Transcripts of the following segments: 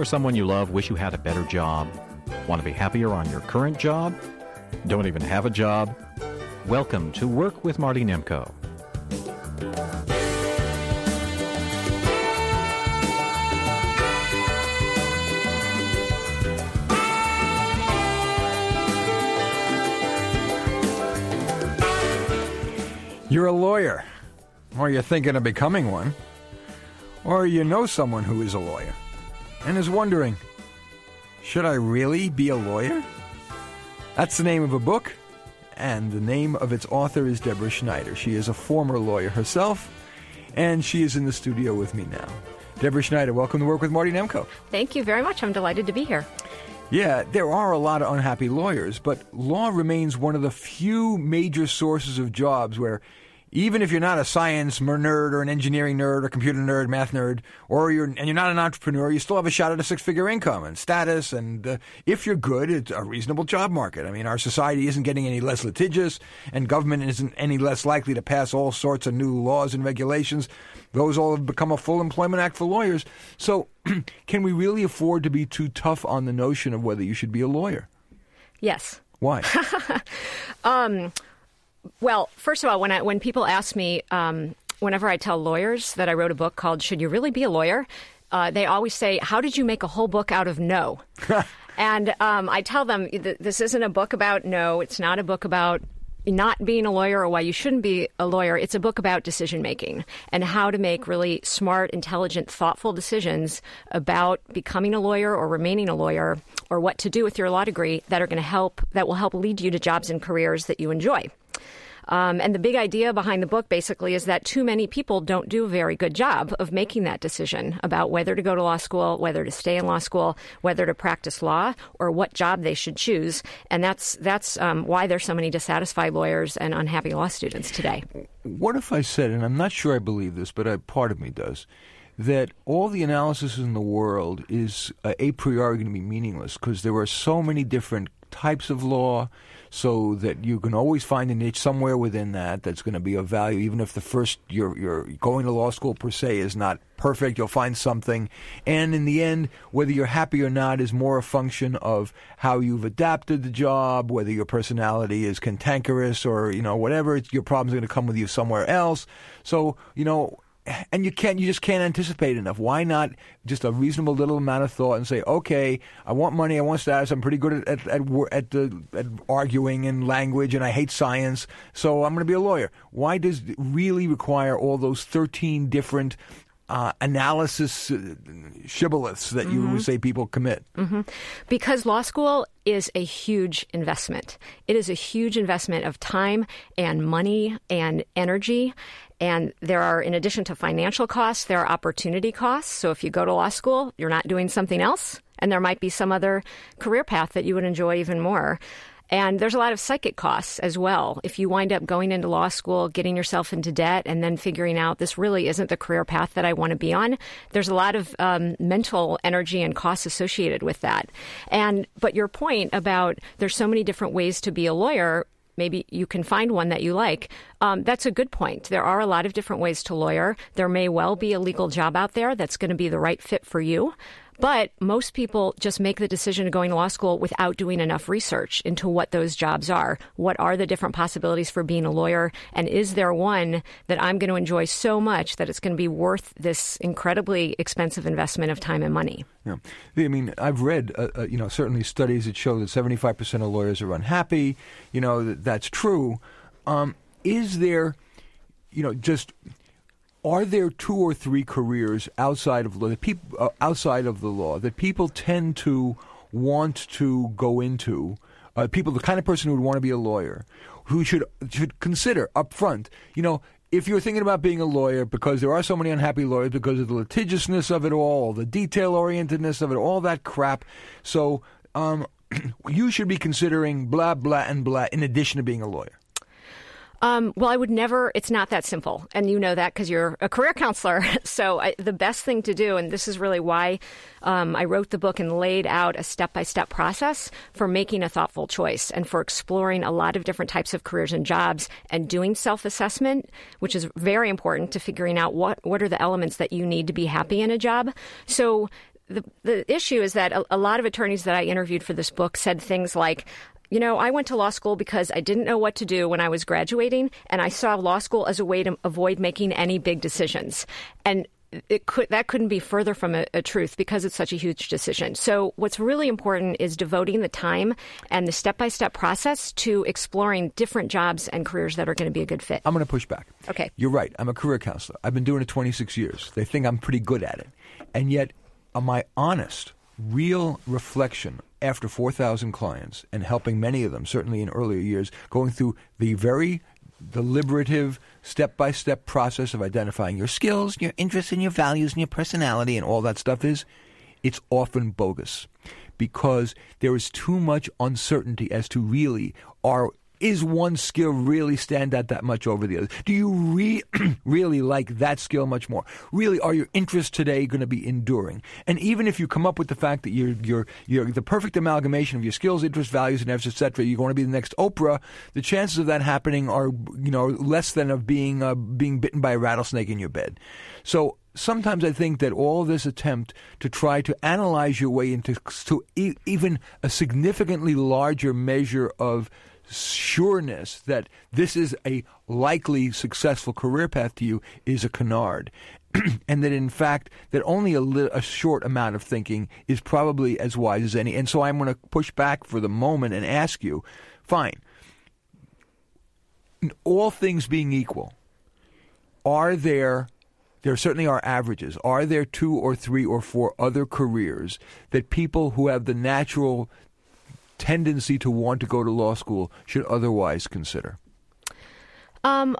or someone you love wish you had a better job? Want to be happier on your current job? Don't even have a job? Welcome to Work with Marty Nemko. You're a lawyer, or you're thinking of becoming one, or you know someone who is a lawyer and is wondering, should I really be a lawyer? That's the name of a book, and the name of its author is Deborah Schneider. She is a former lawyer herself, and she is in the studio with me now. Deborah Schneider, welcome to Work with Marty Nemko. Thank you very much. I'm delighted to be here. Yeah, there are a lot of unhappy lawyers, but law remains one of the few major sources of jobs where even if you're not a science nerd or an engineering nerd or computer nerd, math nerd, or you're not an entrepreneur, you still have a shot at a six-figure income and status. And if you're good, it's a reasonable job market. I mean, our society isn't getting any less litigious, and government isn't any less likely to pass all sorts of new laws and regulations. Those all have become a full employment act for lawyers. So can we really afford to be too tough on the notion of whether you should be a lawyer? Yes. Why? Well, first of all, when people ask me, whenever I tell lawyers that I wrote a book called Should You Really Be a Lawyer? They always say, how did you make a whole book out of no? And I tell them, this isn't a book about no. It's not a book about not being a lawyer or why you shouldn't be a lawyer. It's a book about decision making and how to make really smart, intelligent, thoughtful decisions about becoming a lawyer or remaining a lawyer, or what to do with your law degree that will help lead you to jobs and careers that you enjoy. And the big idea behind the book basically is that too many people don't do a very good job of making that decision about whether to go to law school, whether to stay in law school, whether to practice law, or what job they should choose. And that's why there's so many dissatisfied lawyers and unhappy law students today. What if I said, and I'm not sure I believe this, but part of me does, that all the analysis in the world is a priori going to be meaningless because there are so many different types of law, so that you can always find a niche somewhere within that's going to be of value. Even if the first you're going to law school per se is not perfect, you'll find something. And in the end, whether you're happy or not is more a function of how you've adapted the job, whether your personality is cantankerous or whatever. Your problem's going to come with you somewhere else. So and you just can't anticipate enough. Why not just a reasonable little amount of thought and say, okay, I want money, I want status, I'm pretty good at arguing and language, and I hate science, so I'm going to be a lawyer. Why does it really require all those 13 different analysis shibboleths that you would say people commit? Mm-hmm. Because law school is a huge investment. It is a huge investment of time and money and energy. And there are, in addition to financial costs, there are opportunity costs. So if you go to law school, you're not doing something else, and there might be some other career path that you would enjoy even more. And there's a lot of psychic costs as well. If you wind up going into law school, getting yourself into debt, and then figuring out this really isn't the career path that I want to be on, there's a lot of mental energy and costs associated with that. But your point about there's so many different ways to be a lawyer, maybe you can find one that you like. That's a good point. There are a lot of different ways to lawyer. There may well be a legal job out there that's going to be the right fit for you. But most people just make the decision of going to law school without doing enough research into what those jobs are. What are the different possibilities for being a lawyer? And is there one that I'm going to enjoy so much that it's going to be worth this incredibly expensive investment of time and money? Yeah. I mean, I've read, certainly studies that show that 75% of lawyers are unhappy. That's true. Is there, are there two or three careers outside of law, that people tend to want to go into? The kind of person who would want to be a lawyer, who should consider up front, if you're thinking about being a lawyer, because there are so many unhappy lawyers because of the litigiousness of it all, the detail-orientedness of it, all that crap. So you should be considering blah, blah, and blah in addition to being a lawyer. Well, I would never, it's not that simple. And you know that because you're a career counselor. So the best thing to do, and this is really why I wrote the book and laid out a step-by-step process for making a thoughtful choice and for exploring a lot of different types of careers and jobs and doing self-assessment, which is very important to figuring out what are the elements that you need to be happy in a job. So the issue is that a lot of attorneys that I interviewed for this book said things like, I went to law school because I didn't know what to do when I was graduating, and I saw law school as a way to avoid making any big decisions. And that couldn't be further from a truth because it's such a huge decision. So what's really important is devoting the time and the step-by-step process to exploring different jobs and careers that are going to be a good fit. I'm going to push back. Okay. You're right. I'm a career counselor. I've been doing it 26 years. They think I'm pretty good at it. And yet, my honest, real reflection after 4,000 clients and helping many of them, certainly in earlier years, going through the very deliberative, step-by-step process of identifying your skills, your interests, and your values, and your personality, and all that stuff it's often bogus because there is too much uncertainty as to really is one skill really stand out that much over the other? Do you really like that skill much more? Really, are your interests today going to be enduring? And even if you come up with the fact that you're the perfect amalgamation of your skills, interests, values, and efforts, etc., you're going to be the next Oprah, the chances of that happening are less than of being bitten by a rattlesnake in your bed. So sometimes I think that all this attempt to try to analyze your way into even a significantly larger measure of sureness that this is a likely successful career path to you is a canard. And that in fact that only a short amount of thinking is probably as wise as any. And so I'm going to push back for the moment and ask you, fine, all things being equal, there certainly are averages. Are there 2 or 3 or 4 other careers that people who have the natural tendency to want to go to law school should otherwise consider? I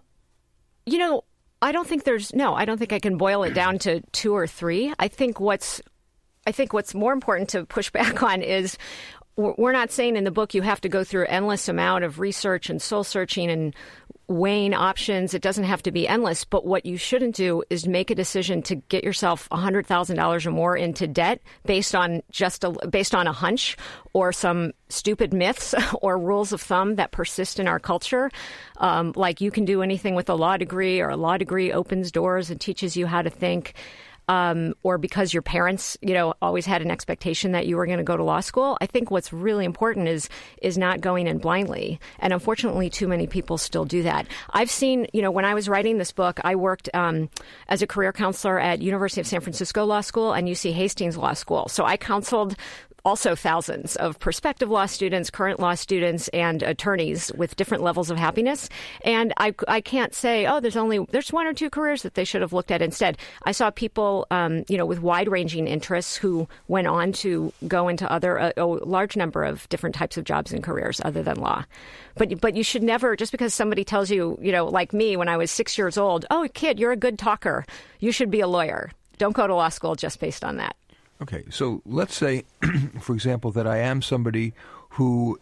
don't think I don't think I can boil it down to 2 or 3. I think what's more important to push back on is we're not saying in the book you have to go through an endless amount of research and soul searching and weighing options. It doesn't have to be endless, but what you shouldn't do is make a decision to get yourself $100,000 or more into debt based on a hunch or some stupid myths or rules of thumb that persist in our culture. Like you can do anything with a law degree, or a law degree opens doors and teaches you how to think. Or because your parents, always had an expectation that you were going to go to law school. I think what's really important is not going in blindly. And unfortunately, too many people still do that. I've seen, when I was writing this book, I worked as a career counselor at University of San Francisco Law School and UC Hastings Law School. So I counseled also thousands of prospective law students, current law students, and attorneys with different levels of happiness. And I can't say, there's 1 or 2 careers that they should have looked at instead. I saw people, with wide-ranging interests who went on to go into a large number of different types of jobs and careers other than law. But you should never, just because somebody tells you, like me when I was 6 years old, oh, kid, you're a good talker, you should be a lawyer. Don't go to law school just based on that. Okay, so let's say, for example, that I am somebody who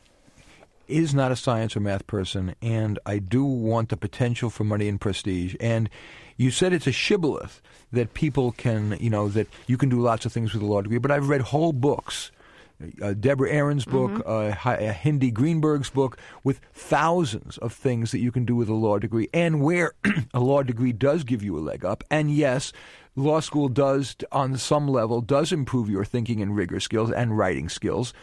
is not a science or math person, and I do want the potential for money and prestige. And you said it's a shibboleth that people can, that you can do lots of things with a law degree. But I've read whole books, Deborah Aaron's book, Hindi Greenberg's book, with thousands of things that you can do with a law degree, and where a law degree does give you a leg up. And yes, law school does, on some level, does improve your thinking and rigor skills and writing skills.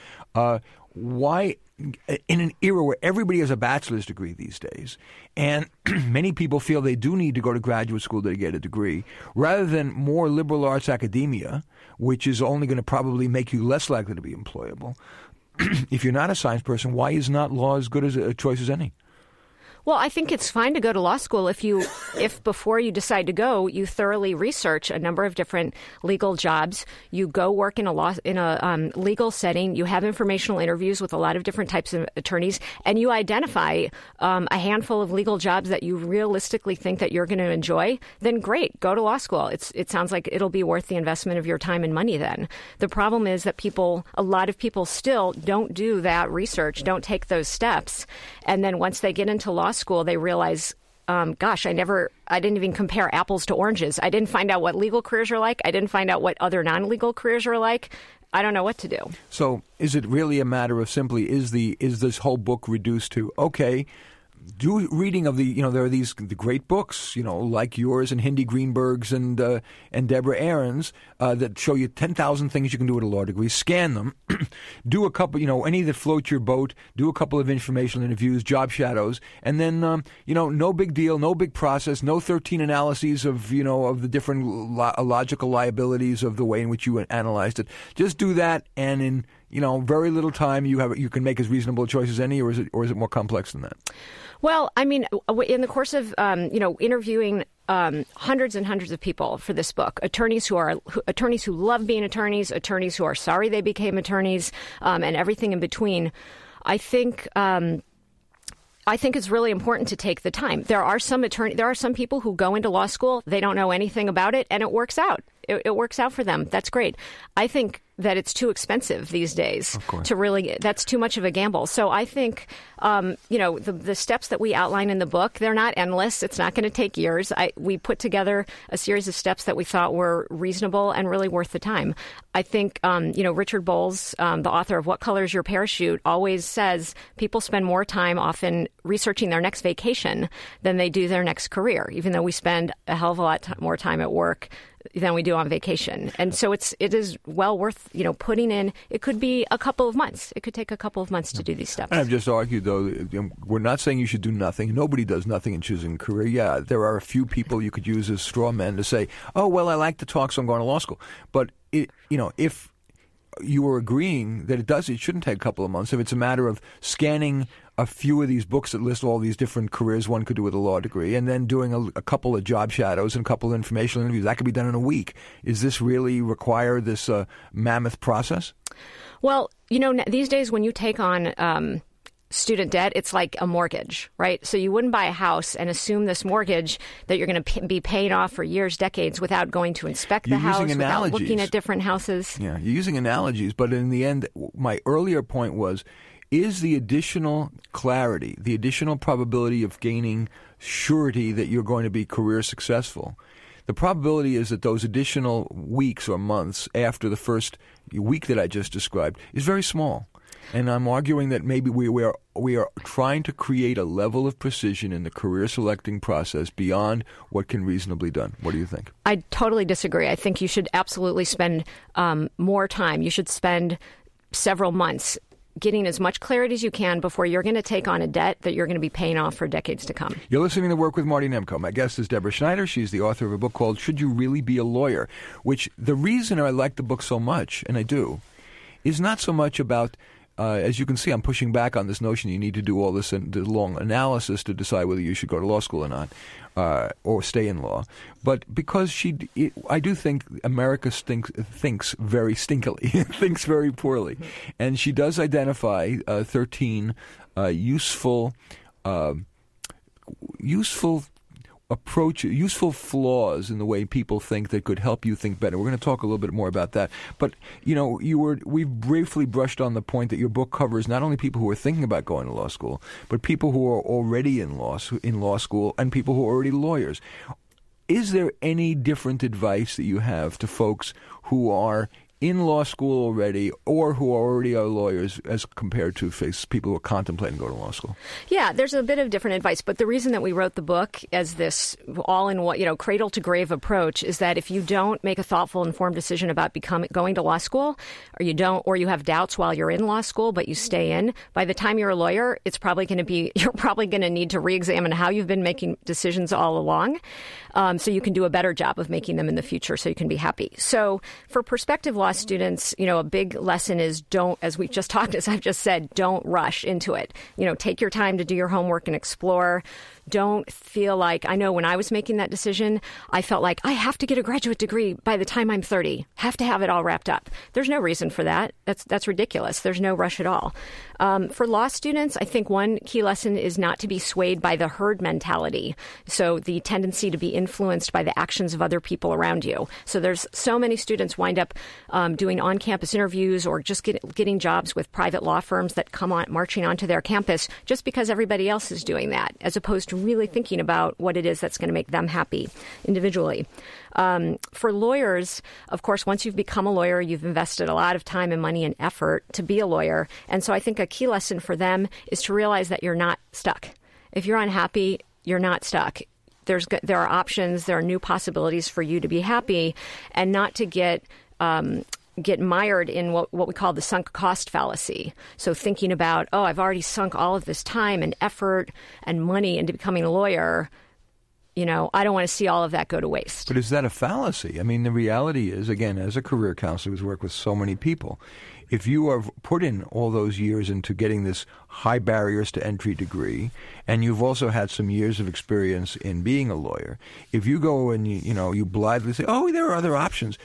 Why, in an era where everybody has a bachelor's degree these days, and many people feel they do need to go to graduate school to get a degree, rather than more liberal arts academia, which is only going to probably make you less likely to be employable, if you're not a science person, why is not law as good as a choice as any? Well, I think it's fine to go to law school if before you decide to go, you thoroughly research a number of different legal jobs. You go work in a legal setting. You have informational interviews with a lot of different types of attorneys, and you identify a handful of legal jobs that you realistically think that you're going to enjoy. Then great, go to law school. It sounds like it'll be worth the investment of your time and money. Then the problem is that a lot of people still don't do that research, don't take those steps, and then once they get into law school, they realize, I didn't even compare apples to oranges. I didn't find out what legal careers are like. I didn't find out what other non-legal careers are like. I don't know what to do. So is it really a matter of simply, is this whole book reduced to, okay, do reading of the there are the great books like yours and Hindi Greenberg's and Deborah Aaron's that show you 10,000 things you can do with a law degree. Scan them, do a couple any that float your boat. Do a couple of informational interviews, job shadows, and then no big deal, no big process, no 13 analyses of of the different logical liabilities of the way in which you analyzed it. Just do that, and in very little time you can make as reasonable a choice as any, or is it more complex than that? Well, I mean, in the course of interviewing hundreds and hundreds of people for this book, attorneys who love being attorneys who are sorry they became attorneys, and everything in between, I think it's really important to take the time. There are some people who go into law school, they don't know anything about it, and it works out. It works out for them. That's great. I think that it's too expensive these days that's too much of a gamble. So I think, the steps that we outline in the book, they're not endless. It's not going to take years. We put together a series of steps that we thought were reasonable and really worth the time. I think, Richard Bowles, the author of What Color is Your Parachute, always says people spend more time often researching their next vacation than they do their next career, even though we spend a hell of a lot more time at work than we do on vacation. And so it is well worth, putting in. It could be a couple of months. It could take a couple of months to do these steps. And I've just argued, though, we're not saying you should do nothing. Nobody does nothing in choosing a career. Yeah, there are a few people you could use as straw men to say, oh, well, I like to talk, so I'm going to law school. But, if you were agreeing that it shouldn't take a couple of months, if it's a matter of scanning a few of these books that list all these different careers one could do with a law degree, and then doing a couple of job shadows and a couple of informational interviews, that could be done in a week. Is this really require this mammoth process? Well, these days when you take on student debt, it's like a mortgage, right? So you wouldn't buy a house and assume this mortgage that you're going to be paying off for years, decades, without going to inspect the house, without looking at different houses. Yeah, you're using analogies, but in the end, my earlier point was, is the additional clarity, the additional probability of gaining surety that you're going to be career successful, the probability is that those additional weeks or months after the first week that I just described is very small. And I'm arguing that maybe we are trying to create a level of precision in the career selecting process beyond what can reasonably be done. What do you think? I totally disagree. I think you should absolutely spend more time. You should spend several months getting as much clarity as you can before you're going to take on a debt that you're going to be paying off for decades to come. You're listening to Work with Marty Nemko. My guest is Deborah Schneider. She's the author of a book called Should You Really Be a Lawyer? Which the reason I like the book so much, and I do, is not so much about as you can see, I'm pushing back on this notion you need to do all this long analysis to decide whether you should go to law school or not, or stay in law. But because I do think America thinks very stinkily, thinks very poorly. And she does identify 13 useful flaws in the way people think that could help you think better. We're going to talk a little bit more about that. But, we've briefly brushed on the point that your book covers not only people who are thinking about going to law school, but people who are already in law school and people who are already lawyers. Is there any different advice that you have to folks who are in law school already or who already are lawyers as compared to people who are contemplating going to law school? Yeah, there's a bit of different advice. But the reason that we wrote the book as this all-in-one, cradle to grave approach is that if you don't make a thoughtful, informed decision about going to law school, or you have doubts while you're in law school, but you stay in, by the time you're a lawyer, you're probably going to need to re-examine how you've been making decisions all along, so you can do a better job of making them in the future so you can be happy. So for prospective law students, a big lesson is as I've just said, don't rush into it. Take your time to do your homework and explore. Don't feel like, I know when I was making that decision, I felt like I have to get a graduate degree by the time I'm 30, have to have it all wrapped up. There's no reason for that. That's ridiculous. There's no rush at all. For law students, I think one key lesson is not to be swayed by the herd mentality. So the tendency to be influenced by the actions of other people around you. So there's so many students wind up doing on-campus interviews or just getting jobs with private law firms that come on marching onto their campus just because everybody else is doing that, as opposed to really thinking about what it is that's going to make them happy individually. For lawyers, of course, once you've become a lawyer, you've invested a lot of time and money and effort to be a lawyer. And so I think a key lesson for them is to realize that you're not stuck If you're unhappy, you're not stuck. There are options. There are new possibilities for you to be happy, and not to get mired in what we call the sunk cost fallacy. So thinking about, I've already sunk all of this time and effort and money into becoming a lawyer. I don't want to see all of that go to waste. But is that a fallacy? I mean, the reality is, again, as a career counselor who's worked with so many people, if you have put in all those years into getting this high barriers to entry degree, and you've also had some years of experience in being a lawyer, if you go and you blithely say, there are other options,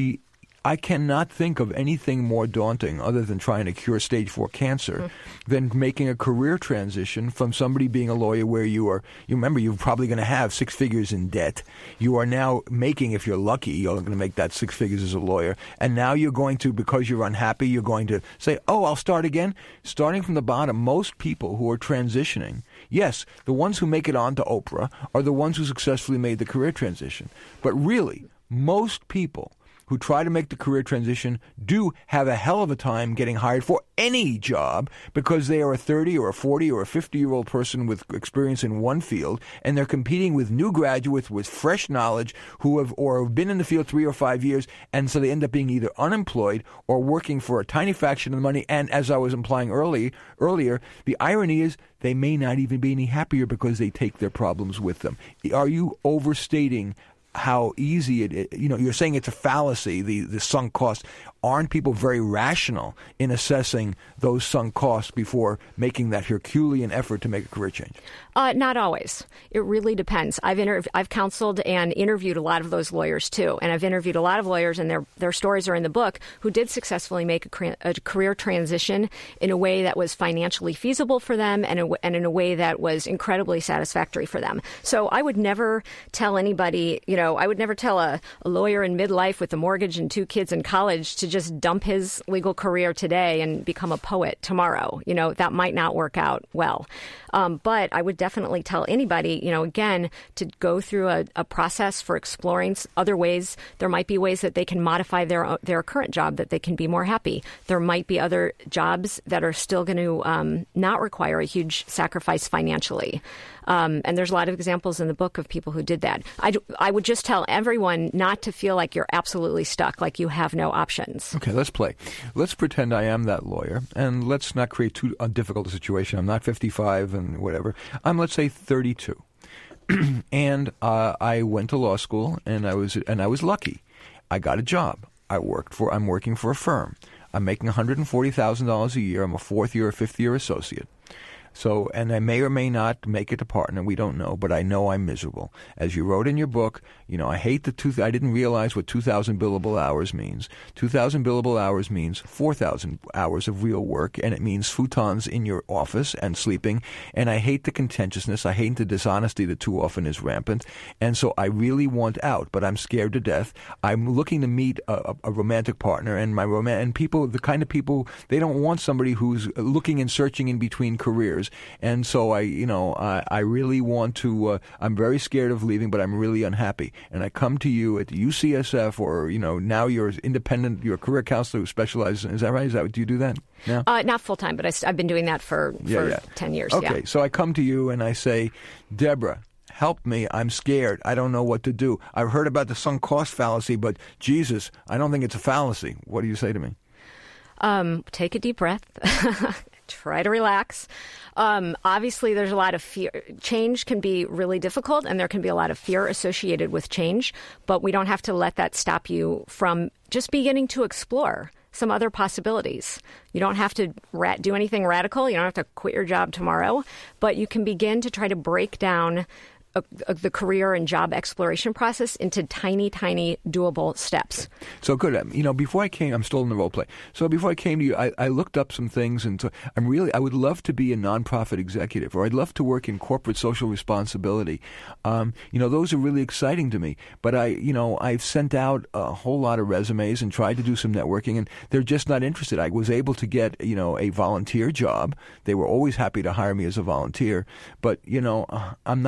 I cannot think of anything more daunting other than trying to cure stage 4 cancer than making a career transition from somebody being a lawyer where you remember, you're probably going to have 6 figures in debt. You are now making, if you're lucky, you're going to make that 6 figures as a lawyer. And now you're going to, because you're unhappy, you're going to say, I'll start again. Starting from the bottom, most people who are transitioning, yes, the ones who make it onto Oprah are the ones who successfully made the career transition. But really, most people who try to make the career transition do have a hell of a time getting hired for any job because they are a 30 or a 40 or a 50-year-old person with experience in one field, and they're competing with new graduates with fresh knowledge who have been in the field 3 or 5 years, and so they end up being either unemployed or working for a tiny fraction of the money. And as I was implying earlier, the irony is they may not even be any happier because they take their problems with them. Are you overstating how easy it is? You're saying it's a fallacy, the sunk cost. Aren't people very rational in assessing those sunk costs before making that Herculean effort to make a career change? Not always. It really depends. I've counseled and interviewed a lot of those lawyers too, and I've interviewed a lot of lawyers, and their stories are in the book, who did successfully make a career transition in a way that was financially feasible for them, and in a way that was incredibly satisfactory for them. So I would never tell anybody, I would never tell a lawyer in midlife with a mortgage and 2 kids in college to just dump his legal career today and become a poet tomorrow. That might not work out well. But I would definitely tell anybody, again, to go through a process for exploring other ways. There might be ways that they can modify their current job that they can be more happy. There might be other jobs that are still going to not require a huge sacrifice financially. And there's a lot of examples in the book of people who did that. I would just tell everyone not to feel like you're absolutely stuck, like you have no options. Okay, let's play. Let's pretend I am that lawyer, and let's not create too difficult a situation. I'm not 55 and whatever. I'm, let's say, 32. And I went to law school, and I was lucky. I got a job. I'm working for a firm. I'm making $140,000 a year. I'm a 4th year or 5th year associate. So, and I may or may not make it a partner. We don't know, but I know I'm miserable. As you wrote in your book, I hate I didn't realize what 2,000 billable hours means. 2,000 billable hours means 4,000 hours of real work, and it means futons in your office and sleeping. And I hate the contentiousness. I hate the dishonesty that too often is rampant. And so I really want out, but I'm scared to death. I'm looking to meet a romantic partner, and people, the kind of people, they don't want somebody who's looking and searching in between careers. And so I really want to, I'm very scared of leaving, but I'm really unhappy. And I come to you at the UCSF, or, now you're independent, you're a career counselor who specializes in, is that right? Do you do that now? Not full time, but I've been doing that for 10 years. Okay, so I come to you and I say, Deborah, help me. I'm scared. I don't know what to do. I've heard about the sunk cost fallacy, but Jesus, I don't think it's a fallacy. What do you say to me? Take a deep breath. Try to relax. Obviously, there's a lot of fear. Change can be really difficult, and there can be a lot of fear associated with change, but we don't have to let that stop you from just beginning to explore some other possibilities. You don't have to do anything radical. You don't have to quit your job tomorrow, but you can begin to try to break down the career and job exploration process into tiny, tiny, doable steps. So good. Before I came, I'm still in the role play. So before I came to you, I looked up some things, and so I would love to be a nonprofit executive, or I'd love to work in corporate social responsibility. Those are really exciting to me. But I've sent out a whole lot of resumes and tried to do some networking, and they're just not interested. I was able to get, a volunteer job. They were always happy to hire me as a volunteer, but I'm not getting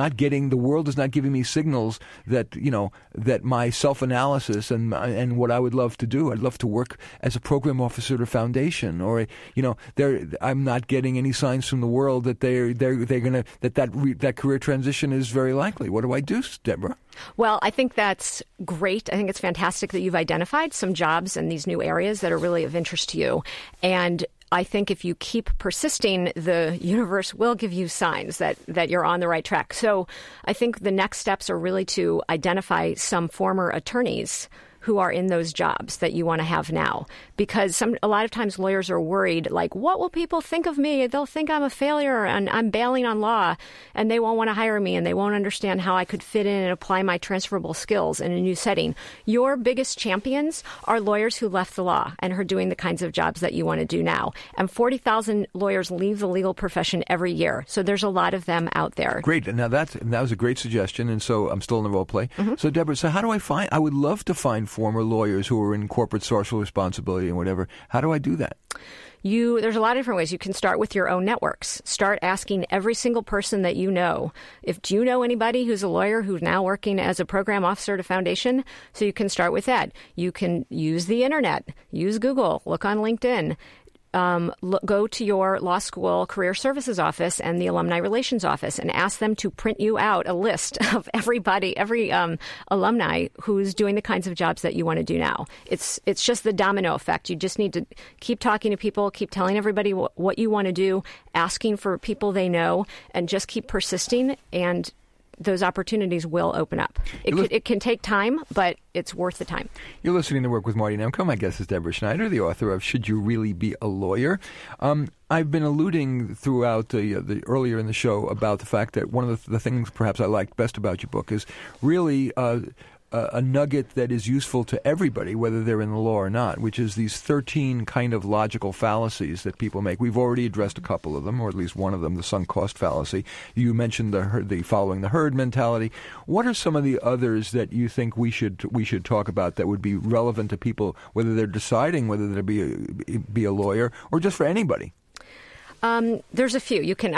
the world is not giving me signals that that my self-analysis and what I would love to do. I'd love to work as a program officer at a foundation, or I'm not getting any signs from the world that they're going to that career transition is very likely. What do I do, Deborah? Well, I think that's great. I think it's fantastic that you've identified some jobs in these new areas that are really of interest to you. And I think if you keep persisting, the universe will give you signs that you're on the right track. So I think the next steps are really to identify some former attorneys who are in those jobs that you want to have now. Because a lot of times lawyers are worried, like, what will people think of me? They'll think I'm a failure and I'm bailing on law, and they won't want to hire me, and they won't understand how I could fit in and apply my transferable skills in a new setting. Your biggest champions are lawyers who left the law and are doing the kinds of jobs that you want to do now. And 40,000 lawyers leave the legal profession every year. So there's a lot of them out there. Great. And now that was a great suggestion. And so I'm still in the role play. Mm-hmm. So Deborah, how do I would love to find former lawyers who are in corporate social responsibility and whatever. How do I do that? There's a lot of different ways. You can start with your own networks. Start asking every single person that you know. Do you know anybody who's a lawyer who's now working as a program officer at a foundation? So you can start with that. You can use the internet, use Google, look on LinkedIn. Go to your law school career services office and the alumni relations office and ask them to print you out a list of every alumni who's doing the kinds of jobs that you want to do now. It's just the domino effect. You just need to keep talking to people, keep telling everybody what you want to do, asking for people they know, and just keep persisting, and those opportunities will open up. It can take time, but it's worth the time. You're listening to Work with Marty Nemko. My guest is Deborah Schneider, the author of Should You Really Be a Lawyer? I've been alluding throughout the earlier in the show about the fact that one of the things perhaps I liked best about your book is really a nugget that is useful to everybody, whether they're in the law or not, which is these 13 kind of logical fallacies that people make. We've already addressed a couple of them, or at least one of them, the sunk cost fallacy. You mentioned the following the herd mentality. What are some of the others that you think we should talk about that would be relevant to people, whether they're deciding whether to be a lawyer or just for anybody? There's a few.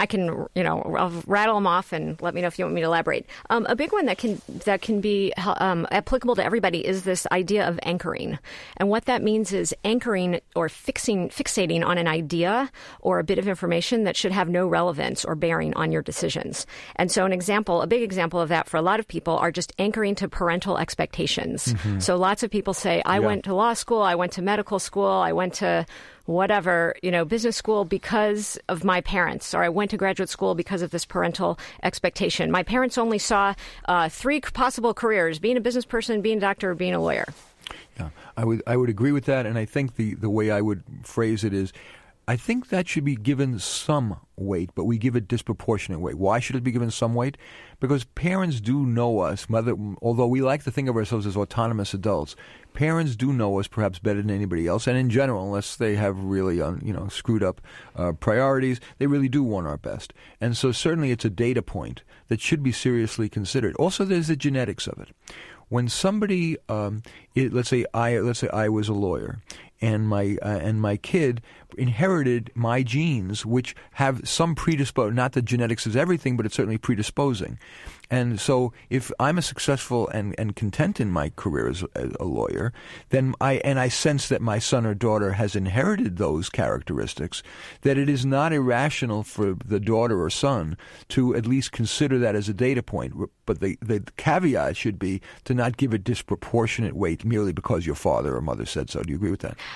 I'll rattle them off and let me know if you want me to elaborate. A big one that can be applicable to everybody is this idea of anchoring. And what that means is anchoring or fixating on an idea or a bit of information that should have no relevance or bearing on your decisions. And so a big example of that for a lot of people are just anchoring to parental expectations. Mm-hmm. So lots of people say, I went to law school, I went to medical school, I went to whatever, business school because of my parents, or I went to graduate school because of this parental expectation. My parents only saw 3 possible careers: being a business person, being a doctor, or being a lawyer. Yeah, I would agree with that, and I think the way I would phrase it is, I think that should be given some weight, but we give it disproportionate weight. Why should it be given some weight? Because parents do know us, although we like to think of ourselves as autonomous adults. Parents do know us perhaps better than anybody else, and in general, unless they have really screwed up priorities, they really do want our best. And so certainly it's a data point that should be seriously considered. Also, there's the genetics of it. When somebody, let's say I was a lawyer, and my kid inherited my genes, which have some not that genetics is everything, but it's certainly predisposing. And so if I'm a successful and content in my career as a lawyer, then I sense that my son or daughter has inherited those characteristics, that it is not irrational for the daughter or son to at least consider that as a data point. But the caveat should be to not give it disproportionate weight merely because your father or mother said so. Do you agree with that?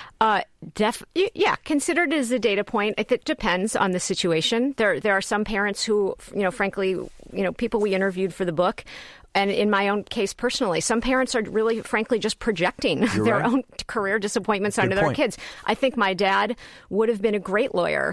Yeah, considered as a data point. It depends on the situation. There are some parents who, frankly, people we interviewed for the book, and in my own case personally, some parents are really, frankly, just projecting their own career disappointments onto their kids. I think my dad would have been a great lawyer.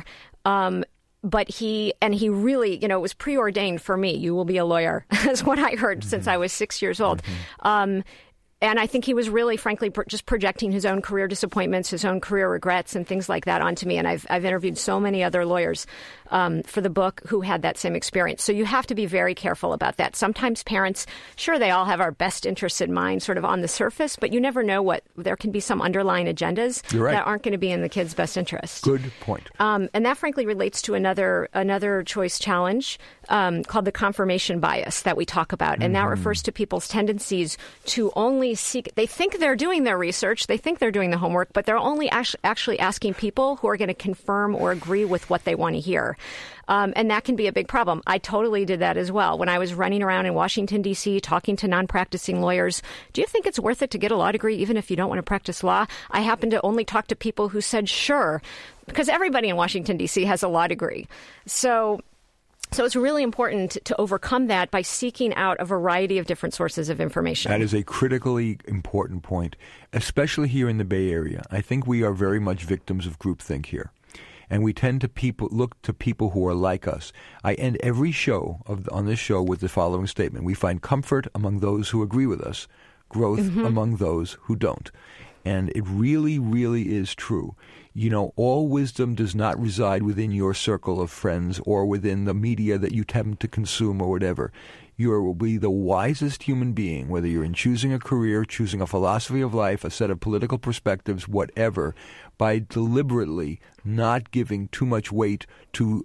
But he really, it was preordained for me. You will be a lawyer, is what I heard since I was 6 years old. Mm-hmm. And I think he was really, frankly, just projecting his own career disappointments, his own career regrets, and things like that onto me. And I've interviewed so many other lawyers for the book who had that same experience. So you have to be very careful about that. Sometimes parents, sure, they all have our best interests in mind sort of on the surface, but you never know there can be some underlying agendas that aren't going to be in the kid's best interest. Good point. And that, frankly, relates to another choice challenge called the confirmation bias that we talk about. And that refers to people's tendencies to only seek, they think they're doing their research, they think they're doing the homework, but they're only actually asking people who are going to confirm or agree with what they want to hear. And that can be a big problem. I totally did that as well. When I was running around in Washington, D.C., talking to non-practicing lawyers, do you think it's worth it to get a law degree even if you don't want to practice law? I happened to only talk to people who said sure, because everybody in Washington, D.C. has a law degree. So it's really important to overcome that by seeking out a variety of different sources of information. That is a critically important point, especially here in the Bay Area. I think we are very much victims of groupthink here. And we tend to look to people who are like us. I end every show on this show with the following statement. We find comfort among those who agree with us, growth among those who don't. And it really, really is true. You know, all wisdom does not reside within your circle of friends or within the media that you tend to consume or whatever. You will be the wisest human being, whether you're in choosing a career, choosing a philosophy of life, a set of political perspectives, whatever, by deliberately not giving too much weight to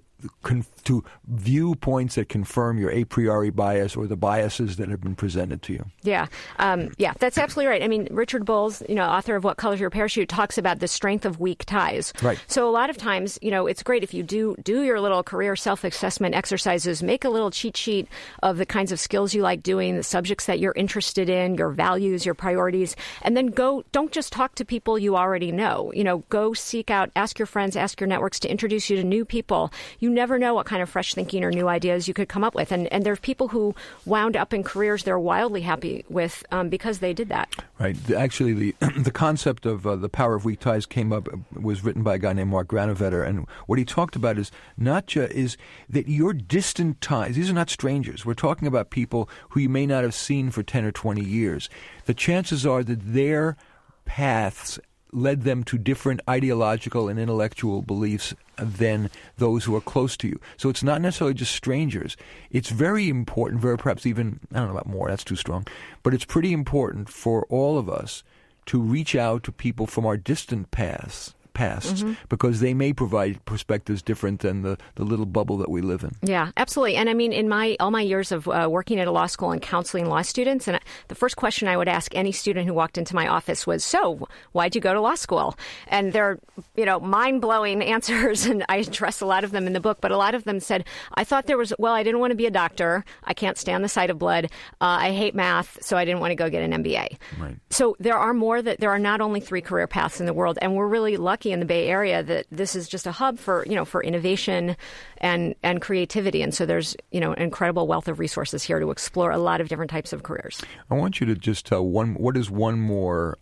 viewpoints that confirm your a priori bias or the biases that have been presented to you. Yeah, that's absolutely right. I mean, Richard Bowles, author of What Color's Your Parachute, talks about the strength of weak ties. Right. So a lot of times, it's great if you do your little career self-assessment exercises, make a little cheat sheet of the kinds of skills you like doing, the subjects that you're interested in, your values, your priorities, and then don't just talk to people you already know. Go seek out, ask your friends, ask your networks to introduce you to new people. You never know what kind of fresh thinking or new ideas you could come up with. And there are people who wound up in careers they're wildly happy with because they did that. Right. Actually, the concept of the power of weak ties was written by a guy named Mark Granovetter. And what he talked about is is that your distant ties, these are not strangers. We're talking about people who you may not have seen for 10 or 20 years. The chances are that their paths led them to different ideological and intellectual beliefs than those who are close to you. So it's not necessarily just strangers. It's very important, perhaps even, I don't know about more, that's too strong, but it's pretty important for all of us to reach out to people from our distant pasts, because they may provide perspectives different than the little bubble that we live in. Yeah, absolutely. And I mean, in all my years of working at a law school and counseling law students, and the first question I would ask any student who walked into my office was, so, why'd you go to law school? And they're, mind-blowing answers, and I address a lot of them in the book, but a lot of them said, I thought I didn't want to be a doctor. I can't stand the sight of blood. I hate math, so I didn't want to go get an MBA. Right. So there are not only 3 career paths in the world, and we're really lucky in the Bay Area that this is just a hub for innovation and creativity, and so there's an incredible wealth of resources here to explore a lot of different types of careers. I want you to just tell what is one more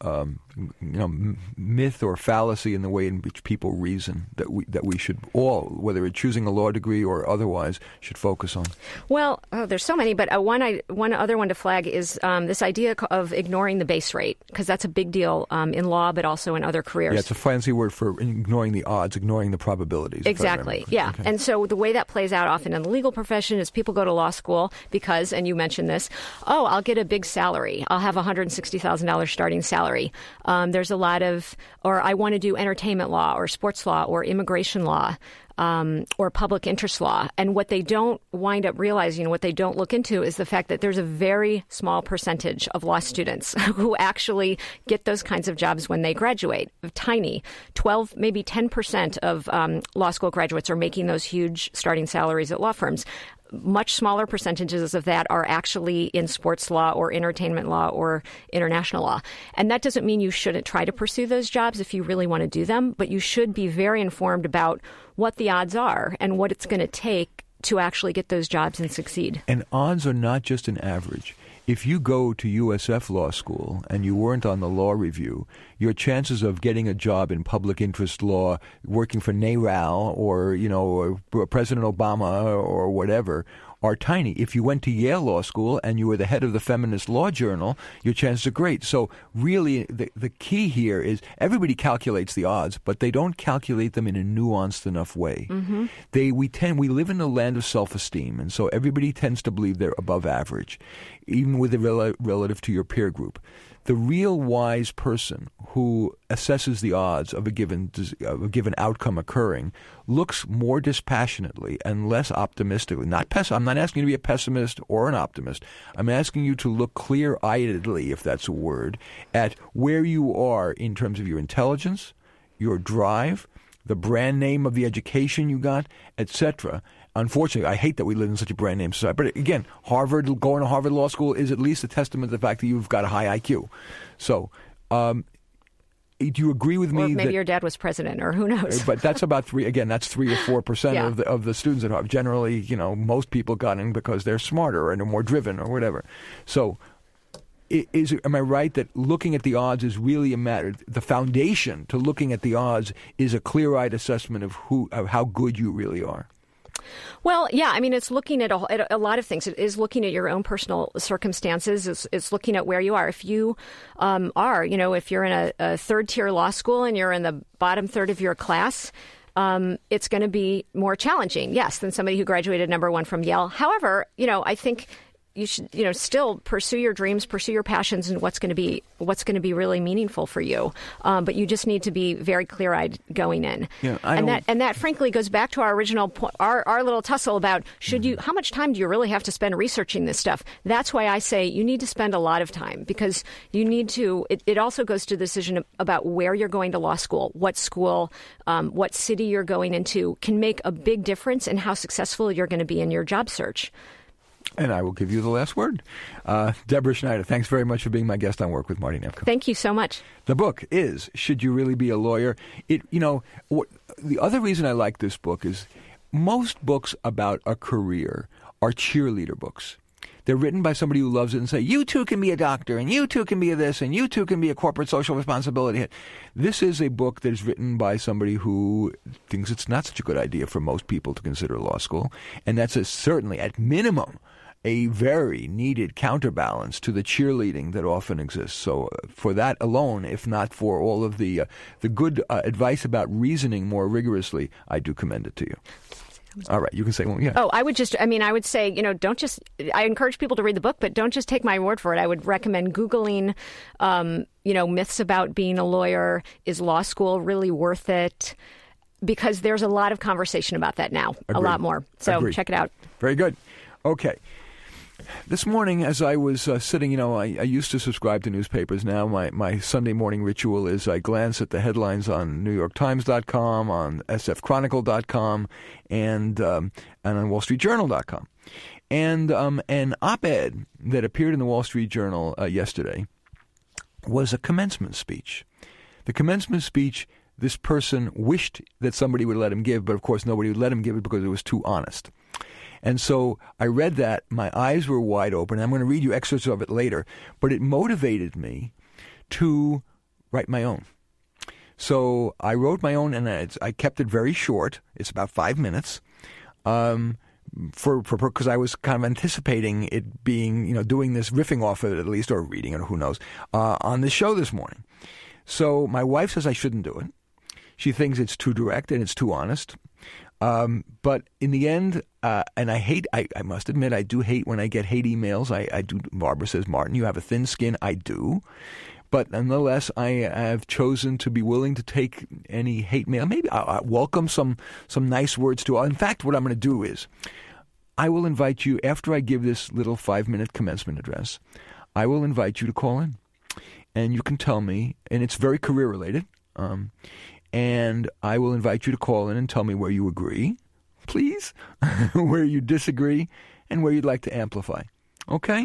myth or fallacy in the way in which people reason that we should all, whether it's choosing a law degree or otherwise, should focus on. Well, there's so many, but one other one to flag is this idea of ignoring the base rate, because that's a big deal in law, but also in other careers. Yeah, it's a fancy word for ignoring the odds, ignoring the probabilities. Exactly, yeah. Okay. And so the way that plays out often in the legal profession is people go to law school because, and you mentioned this, I'll get a big salary. I'll have $160,000 starting salary. There's a lot of, or I want to do entertainment law or sports law or immigration law. Or public interest law. And what they don't wind up realizing, what they don't look into, is the fact that there's a very small percentage of law students who actually get those kinds of jobs when they graduate. Tiny. 12, maybe 10% of law school graduates are making those huge starting salaries at law firms. Much smaller percentages of that are actually in sports law or entertainment law or international law. And that doesn't mean you shouldn't try to pursue those jobs if you really want to do them, but you should be very informed about what the odds are and what it's going to take to actually get those jobs and succeed. And odds are not just an average. If you go to USF Law School and you weren't on the law review, your chances of getting a job in public interest law, working for NARAL or President Obama or whatever, are tiny. If you went to Yale Law School and you were the head of the Feminist Law Journal, your chances are great. So really the key here is everybody calculates the odds, but they don't calculate them in a nuanced enough way. Mm-hmm. We live in a land of self-esteem, and so everybody tends to believe they're above average. even with the relative to your peer group. The real wise person who assesses the odds of a given outcome occurring looks more dispassionately and less optimistically. I'm not asking you to be a pessimist or an optimist. I'm asking you to look clear-eyedly, if that's a word, at where you are in terms of your intelligence, your drive, the brand name of the education you got, etc. Unfortunately, I hate that we live in such a brand name society. But again, going to Harvard Law School is at least a testament to the fact that you've got a high IQ. So, do you agree with me? Or maybe your dad was president, or who knows? But that's about 3 or 4% Yeah. of the students at Harvard. Generally, most people got in because they're smarter and they're more driven or whatever. So, am I right that looking at the odds is really a matter? The foundation to looking at the odds is a clear-eyed assessment of how good you really are. Well, yeah, I mean, it's looking at a lot of things. It is looking at your own personal circumstances. It's looking at where you are. If you if you're in a third-tier law school and you're in the bottom third of your class, it's going to be more challenging, yes, than somebody who graduated number 1 from Yale. However, I think you should, still pursue your dreams, pursue your passions, and what's going to be really meaningful for you. But you just need to be very clear-eyed going in. Yeah, and that frankly goes back to our original our little tussle about how much time do you really have to spend researching this stuff? That's why I say you need to spend a lot of time, because you need to. It also goes to the decision about where you're going to law school, what city you're going into can make a big difference in how successful you're going to be in your job search. And I will give you the last word. Deborah Schneider, thanks very much for being my guest on Work with Marty Nemko. Thank you so much. The book is Should You Really Be a Lawyer? The other reason I like this book is most books about a career are cheerleader books. They're written by somebody who loves it and say, you too can be a doctor, and you too can be a this, and you too can be a corporate social responsibility. This is a book that is written by somebody who thinks it's not such a good idea for most people to consider law school, and that's certainly, at minimum, a very needed counterbalance to the cheerleading that often exists. So for that alone, if not for all of the good advice about reasoning more rigorously, I do commend it to you. All right, you can say, well, yeah. Oh, I would say, don't just, I encourage people to read the book, but don't just take my word for it. I would recommend Googling, myths about being a lawyer. Is law school really worth it? Because there's a lot of conversation about that now, Agreed. A lot more. So Agreed. Check it out. Very good. Okay. This morning, as I was sitting, I used to subscribe to newspapers. Now my Sunday morning ritual is I glance at the headlines on NewYorkTimes.com, on SFChronicle.com, and on WallStreetJournal.com. And an op-ed that appeared in the Wall Street Journal yesterday was a commencement speech. The commencement speech, this person wished that somebody would let him give, but of course nobody would let him give it because it was too honest. And so I read that. My eyes were wide open. I'm going to read you excerpts of it later. But it motivated me to write my own. So I wrote my own, and I kept it very short. It's about 5 minutes. Because I was kind of anticipating it being, doing this, riffing off of it at least, or reading it, or who knows, on this show this morning. So my wife says I shouldn't do it. She thinks it's too direct and it's too honest. But in the end, and I must admit, I do hate when I get hate emails. I do. Barbara says, Martin, you have a thin skin. I do. But nonetheless, I have chosen to be willing to take any hate mail. Maybe I'll welcome some nice words too. In fact, what I'm going to do is I will invite you, after I give this little 5-minute commencement address, I will invite you to call in. And you can tell me, and it's very career related, and I will invite you to call in and tell me where you agree, please, where you disagree, and where you'd like to amplify. Okay?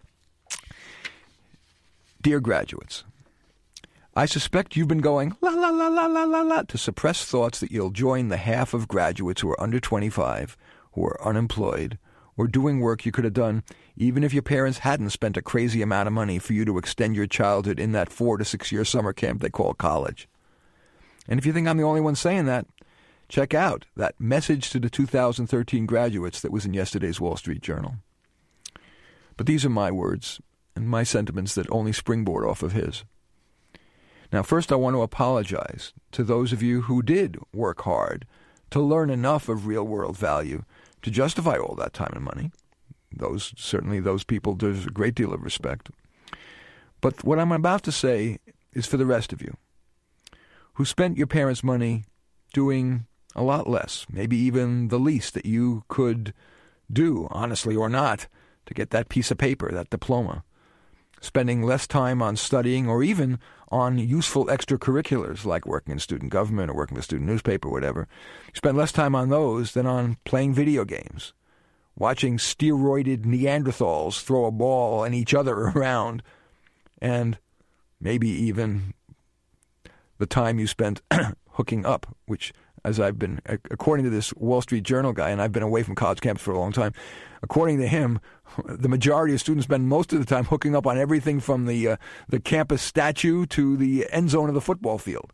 Dear graduates, I suspect you've been going la la la la la la la to suppress thoughts that you'll join the half of graduates who are under 25, who are unemployed, or doing work you could have done even if your parents hadn't spent a crazy amount of money for you to extend your childhood in that 4 to 6 year summer camp they call college. And if you think I'm the only one saying that, check out that message to the 2013 graduates that was in yesterday's Wall Street Journal. But these are my words and my sentiments that only springboard off of his. Now, first I want to apologize to those of you who did work hard to learn enough of real-world value to justify all that time and money. Those people deserve a great deal of respect. But what I'm about to say is for the rest of you, who spent your parents' money doing a lot less, maybe even the least that you could do, honestly or not, to get that piece of paper, that diploma. Spending less time on studying or even on useful extracurriculars like working in student government or working for a student newspaper or whatever. You spend less time on those than on playing video games, watching steroided Neanderthals throw a ball and each other around, and maybe even the time you spent hooking up, which, as I've been, according to this Wall Street Journal guy, and I've been away from college campus for a long time, according to him, the majority of students spend most of the time hooking up on everything from the campus statue to the end zone of the football field.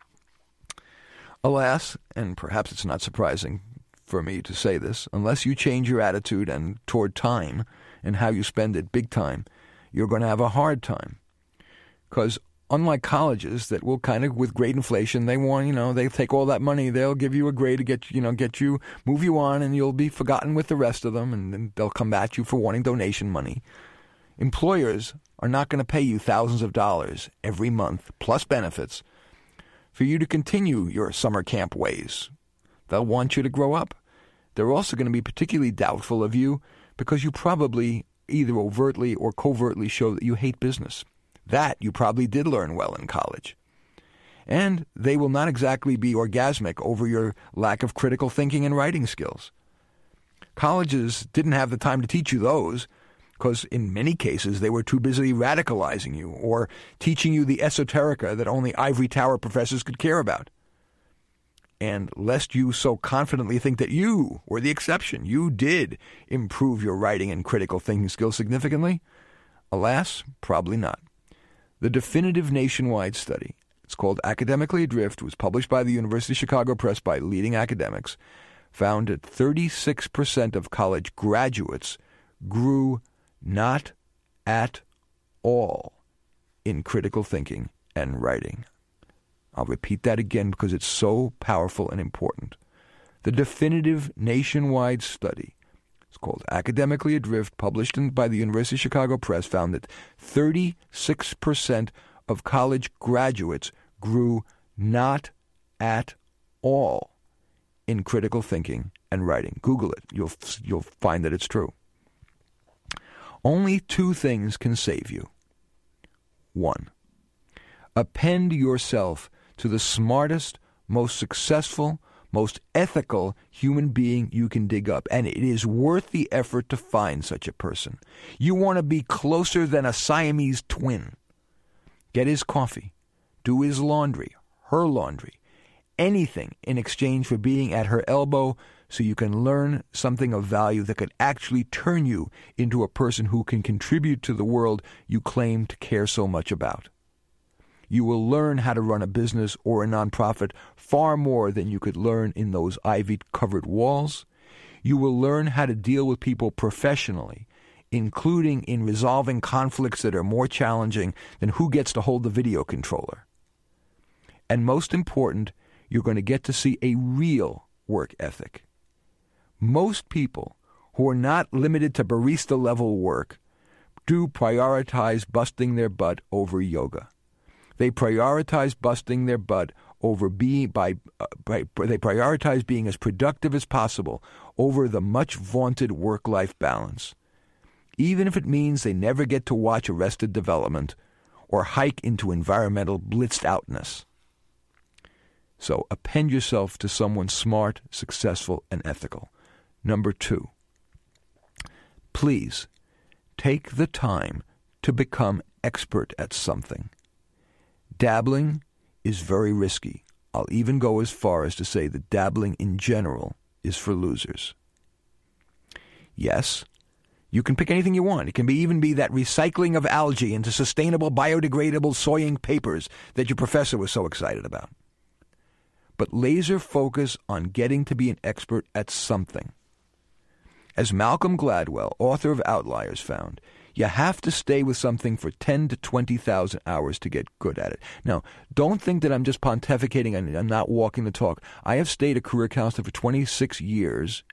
Alas, and perhaps it's not surprising for me to say this, unless you change your attitude and toward time and how you spend it big time, you're going to have a hard time. Because unlike colleges that will kind of, with grade inflation, they want, they take all that money, they'll give you a grade to get you, move you on, and you'll be forgotten with the rest of them, and then they'll come at you for wanting donation money. Employers are not going to pay you thousands of dollars every month, plus benefits, for you to continue your summer camp ways. They'll want you to grow up. They're also going to be particularly doubtful of you because you probably either overtly or covertly show that you hate business. That you probably did learn well in college. And they will not exactly be orgasmic over your lack of critical thinking and writing skills. Colleges didn't have the time to teach you those because in many cases they were too busy radicalizing you or teaching you the esoterica that only ivory tower professors could care about. And lest you so confidently think that you were the exception, you did improve your writing and critical thinking skills significantly, alas, probably not. The definitive nationwide study, it's called Academically Adrift, was published by the University of Chicago Press by leading academics, found that 36% of college graduates grew not at all in critical thinking and writing. I'll repeat that again because it's so powerful and important. The definitive nationwide study, it's called Academically Adrift, published by the University of Chicago Press, found that 36% of college graduates grew not at all in critical thinking and writing. Google it. You'll find that it's true. Only two things can save you. 1. Append yourself to the smartest, most successful, most ethical human being you can dig up, and it is worth the effort to find such a person. You want to be closer than a Siamese twin. Get his coffee, do his laundry, her laundry, anything in exchange for being at her elbow so you can learn something of value that could actually turn you into a person who can contribute to the world you claim to care so much about. You will learn how to run a business or a nonprofit far more than you could learn in those ivy-covered walls. You will learn how to deal with people professionally, including in resolving conflicts that are more challenging than who gets to hold the video controller. And most important, you're going to get to see a real work ethic. Most people who are not limited to barista-level work do prioritize busting their butt over yoga. They prioritize busting their butt over they prioritize being as productive as possible over the much vaunted work-life balance, even if it means they never get to watch Arrested Development or hike into environmental blitzed-outness. So append yourself to someone smart, successful, and ethical. Number 2, please take the time to become expert at something. Dabbling is very risky. I'll even go as far as to say that dabbling in general is for losers. Yes, you can pick anything you want. It can even be that recycling of algae into sustainable biodegradable soy ink papers that your professor was so excited about. But laser focus on getting to be an expert at something. As Malcolm Gladwell, author of Outliers, found, you have to stay with something for 10 to 20,000 hours to get good at it. Now, don't think that I'm just pontificating and I'm not walking the talk. I have stayed a career counselor for 26 years,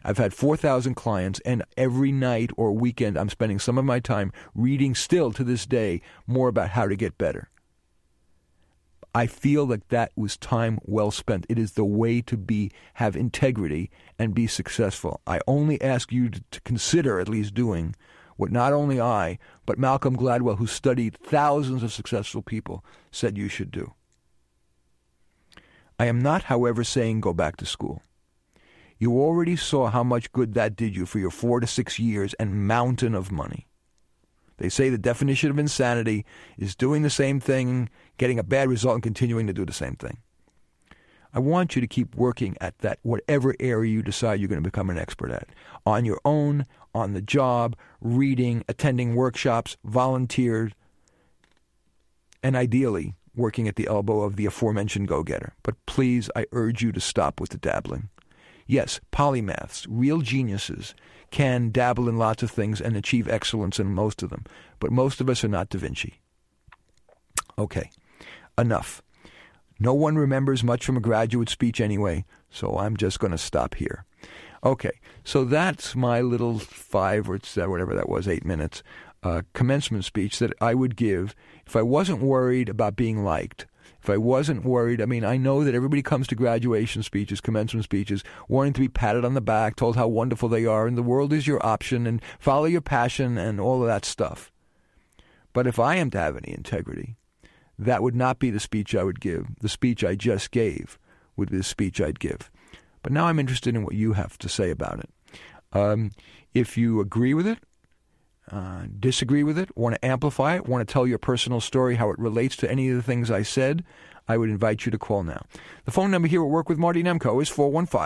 I've had 4,000 clients, and every night or weekend I'm spending some of my time reading still to this day more about how to get better. I feel like that was time well spent. It is the way to have integrity and be successful. I only ask you to consider at least doing what not only I, but Malcolm Gladwell, who studied thousands of successful people, said you should do. I am not, however, saying go back to school. You already saw how much good that did you for your 4 to 6 years and mountain of money. They say the definition of insanity is doing the same thing, getting a bad result, and continuing to do the same thing. I want you to keep working at that, whatever area you decide you're going to become an expert at. On your own, on the job, reading, attending workshops, volunteers, and ideally working at the elbow of the aforementioned go-getter. But please, I urge you to stop with the dabbling. Yes, polymaths, real geniuses, can dabble in lots of things and achieve excellence in most of them. But most of us are not Da Vinci. Okay, enough. No one remembers much from a graduate speech anyway, so I'm just going to stop here. Okay, so that's my little 5 or 7, whatever that was, 8 minutes, commencement speech that I would give if I wasn't worried about being liked. If I wasn't worried, I know that everybody comes to graduation speeches, commencement speeches, wanting to be patted on the back, told how wonderful they are, and the world is your option, and follow your passion, and all of that stuff. But if I am to have any integrity, that would not be the speech I would give. The speech I just gave would be the speech I'd give. But now I'm interested in what you have to say about it. If you agree with it, disagree with it, want to amplify it, want to tell your personal story, how it relates to any of the things I said, I would invite you to call now. The phone number here at Work with Marty Nemko is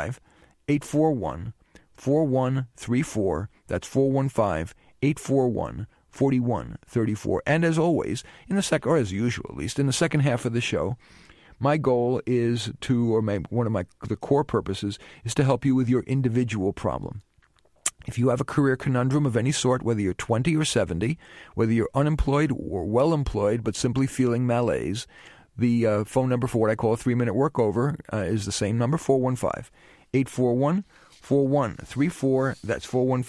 415-841-4134. That's 415-841-4134. And as always, in the second, or as usual at least, in the second half of the show, my goal is to, or one of the core purposes, is to help you with your individual problem. If you have a career conundrum of any sort, whether you're 20 or 70, whether you're unemployed or well-employed but simply feeling malaise, the phone number for what I call a 3-minute workover is the same number, 415-841-4134. That's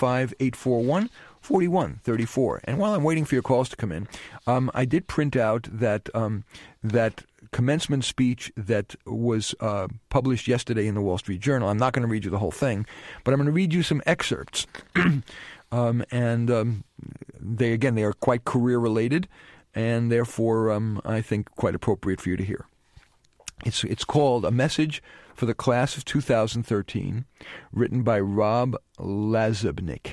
415-841-4134. And while I'm waiting for your calls to come in, I did print out that commencement speech that was published yesterday in the Wall Street Journal. I'm not going to read you the whole thing, but I'm going to read you some excerpts. They are quite career-related, and therefore I think quite appropriate for you to hear. It's called A Message for the Class of 2013, written by Rob Lazebnik.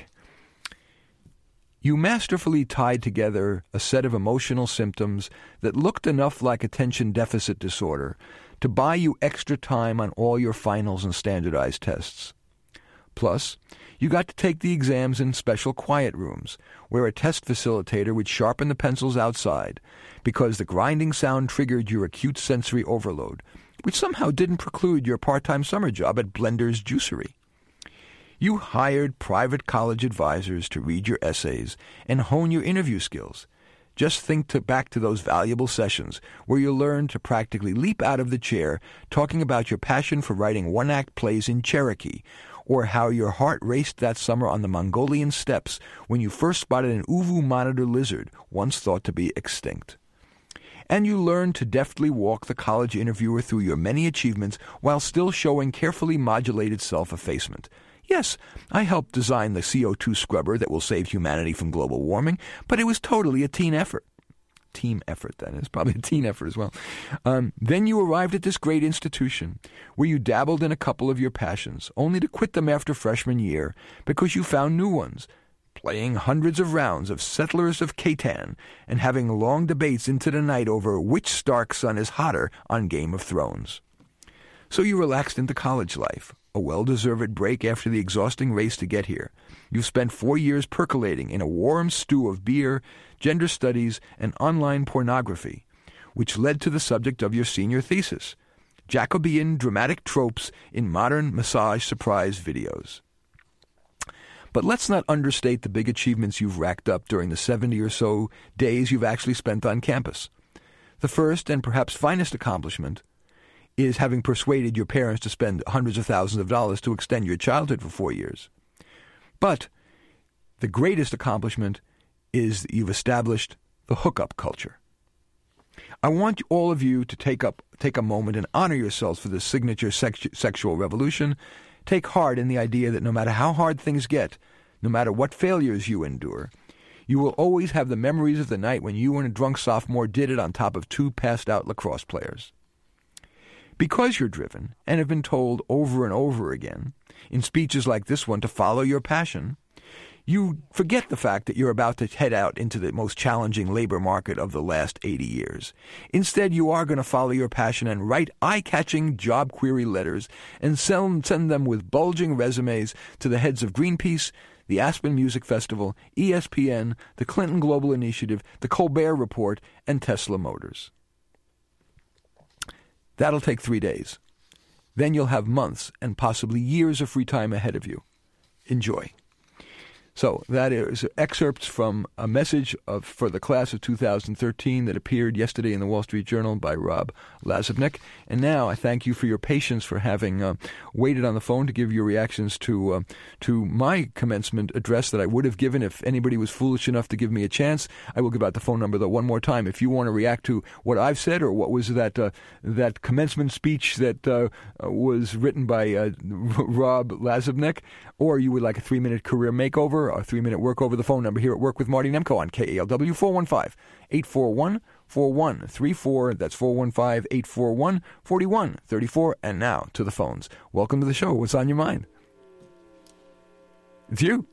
You masterfully tied together a set of emotional symptoms that looked enough like attention deficit disorder to buy you extra time on all your finals and standardized tests. Plus, you got to take the exams in special quiet rooms, where a test facilitator would sharpen the pencils outside, because the grinding sound triggered your acute sensory overload, which somehow didn't preclude your part-time summer job at Blender's Juicery. You hired private college advisors to read your essays and hone your interview skills. Just think back to those valuable sessions where you learned to practically leap out of the chair talking about your passion for writing one-act plays in Cherokee, or how your heart raced that summer on the Mongolian steppes when you first spotted an uvu monitor lizard once thought to be extinct. And you learned to deftly walk the college interviewer through your many achievements while still showing carefully modulated self-effacement. Yes, I helped design the CO2 scrubber that will save humanity from global warming, but it was totally a team effort. Team effort, that is. Probably a teen effort as well. Then you arrived at this great institution where you dabbled in a couple of your passions, only to quit them after freshman year because you found new ones, playing hundreds of rounds of Settlers of Catan and having long debates into the night over which Stark son is hotter on Game of Thrones. So you relaxed into college life, a well-deserved break after the exhausting race to get here. You've spent 4 years percolating in a warm stew of beer, gender studies, and online pornography, which led to the subject of your senior thesis, Jacobean dramatic tropes in modern massage surprise videos. But let's not understate the big achievements you've racked up during the 70 or so days you've actually spent on campus. The first and perhaps finest accomplishment is having persuaded your parents to spend hundreds of thousands of dollars to extend your childhood for 4 years. But the greatest accomplishment is that you've established the hookup culture. I want all of you to take a moment and honor yourselves for this signature sexual revolution. Take heart in the idea that no matter how hard things get, no matter what failures you endure, you will always have the memories of the night when you and a drunk sophomore did it on top of 2 passed-out lacrosse players. Because you're driven and have been told over and over again, in speeches like this one, to follow your passion, you forget the fact that you're about to head out into the most challenging labor market of the last 80 years. Instead, you are going to follow your passion and write eye-catching job query letters and send them with bulging resumes to the heads of Greenpeace, the Aspen Music Festival, ESPN, the Clinton Global Initiative, the Colbert Report, and Tesla Motors. That'll take 3 days. Then you'll have months and possibly years of free time ahead of you. Enjoy. So that is excerpts from a message for the class of 2013 that appeared yesterday in the Wall Street Journal by Rob Lazebnik. And now I thank you for your patience for having waited on the phone to give your reactions to my commencement address that I would have given if anybody was foolish enough to give me a chance. I will give out the phone number, though, one more time. If you want to react to what I've said or what was that commencement speech that was written by Rob Lazebnik, or you would like a 3-minute career makeover, a 3-minute workover, the phone number here at Work with Marty Nemko on KALW, 415-841-4134. That's 415-841-4134. And now to the phones. Welcome to the show. What's on your mind? It's you.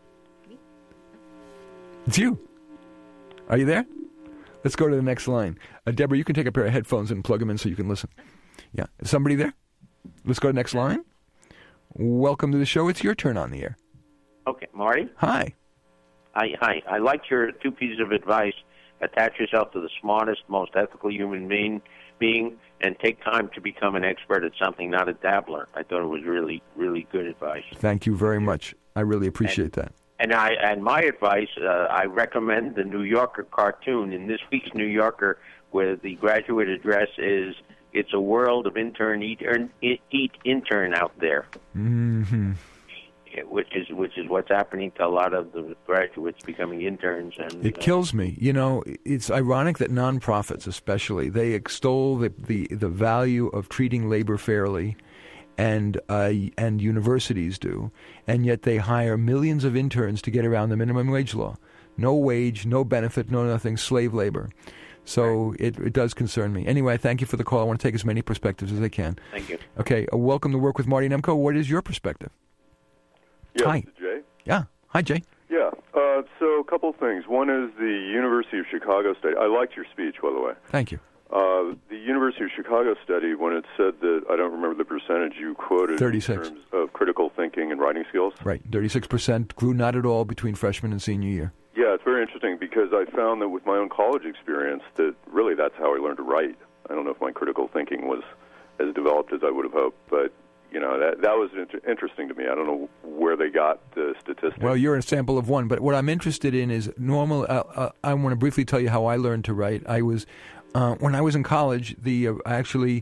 It's you. Are you there? Let's go to the next line. Deborah, you can take a pair of headphones and plug them in so you can listen. Yeah. Is somebody there? Let's go to the next line. Welcome to the show. It's your turn on the air. Okay, Marty? Hi. Hi. I liked your 2 pieces of advice. Attach yourself to the smartest, most ethical human being, and take time to become an expert at something, not a dabbler. I thought it was really, really good advice. Thank you very much. I really appreciate that. And my advice, I recommend the New Yorker cartoon in this week's New Yorker, where the graduate address is, "It's a world of intern eat intern out there." Mm-hmm. Which is what's happening to a lot of the graduates becoming interns. And it kills me. You know, it's ironic that nonprofits, especially, they extol the value of treating labor fairly, and universities do, and yet they hire millions of interns to get around the minimum wage law. No wage, no benefit, no nothing, slave labor. So it does concern me. Anyway, thank you for the call. I want to take as many perspectives as I can. Thank you. Okay, welcome to Work with Marty Nemko. What is your perspective? Yes, Hi. Jay. Yeah. Hi, Jay. Yeah. So a couple of things. One is the University of Chicago study. I liked your speech, by the way. Thank you. The University of Chicago study, when it said that, I don't remember the percentage you quoted 36. in terms of critical thinking and writing skills. Right. 36% grew not at all between freshman and senior year. Yeah, it's very interesting because I found that with my own college experience that really that's how I learned to write. I don't know if my critical thinking was as developed as I would have hoped, but you know, that was interesting to me. I don't know where they got the statistics. Well, you're a sample of one, but what I'm interested in is normal. I want to briefly tell you how I learned to write. I was when I was in college. I actually